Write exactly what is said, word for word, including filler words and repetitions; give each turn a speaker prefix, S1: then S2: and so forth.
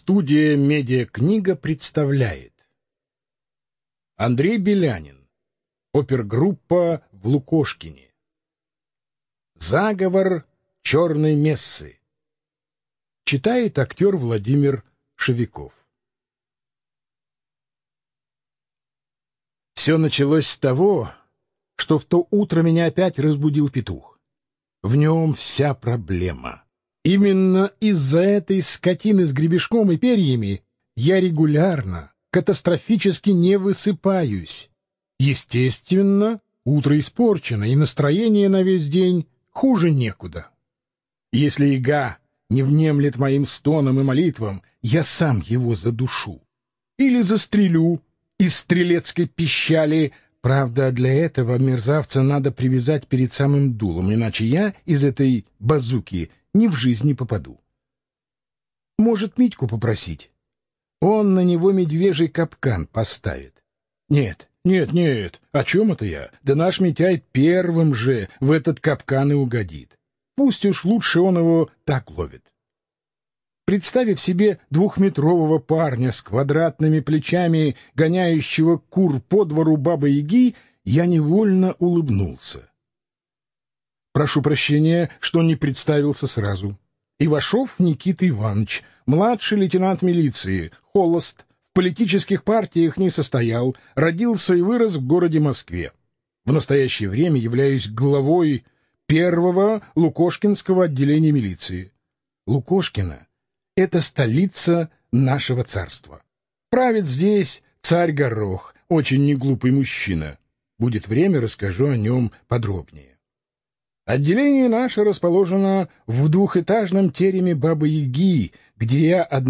S1: Студия «Медиакнига» представляет Андрей Белянин. Опергруппа в Лукошкине. Заговор черной мессы. Читает актер Владимир Шевиков. Все началось с того, что в то утро меня опять разбудил петух. В нем вся проблема. Именно из-за этой скотины с гребешком и перьями я регулярно, катастрофически не высыпаюсь. Естественно, утро испорчено, и настроение на весь день хуже некуда. Если яга не внемлет моим стонам и молитвам, я сам его задушу. Или застрелю из стрелецкой пищали. Правда, для этого мерзавца надо привязать перед самым дулом, иначе я из этой базуки ни в жизнь не попаду. Может, Митьку попросить? Он на него медвежий капкан поставит. Нет, нет, нет, о чем это я? Да наш Митяй первым же в этот капкан и угодит. Пусть уж лучше он его так ловит. Представив себе двухметрового парня с квадратными плечами, гоняющего кур по двору бабы-яги, я невольно улыбнулся. Прошу прощения, что не представился сразу. Ивашов Никита Иванович, младший лейтенант милиции, холост, в политических партиях не состоял, родился и вырос в городе Москве. В настоящее время являюсь главой первого Лукошкинского отделения милиции. Лукошкино — это столица нашего царства. Правит здесь царь Горох, очень неглупый мужчина. Будет время, расскажу о нем подробнее. Отделение наше расположено в двухэтажном тереме Бабы-Яги, где я одна